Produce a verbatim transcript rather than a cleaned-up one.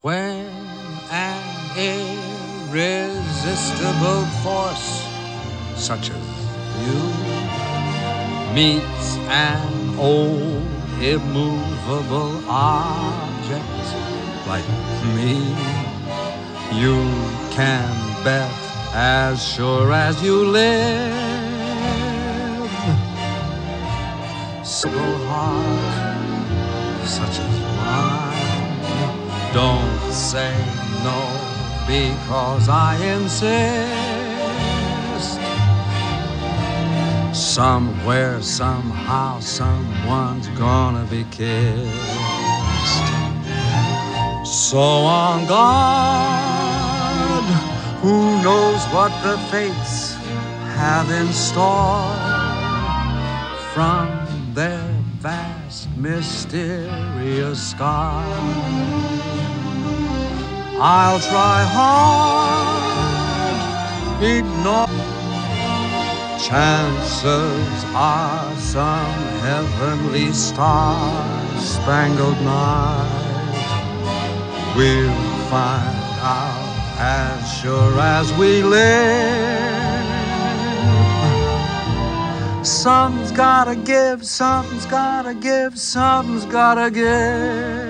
When an irresistible force such as you meets an old immovable object like me, you can bet as sure as you live, simple heart such as mine, don't say no because I insist. Somewhere, somehow, someone's gonna be kissed. So on guard, who knows what the fates have in store from their vast, mysterious sky. I'll try hard, ignore. Chances are some heavenly star-spangled night we'll find out as sure as we live. Something's gotta give, something's gotta give, something's gotta give.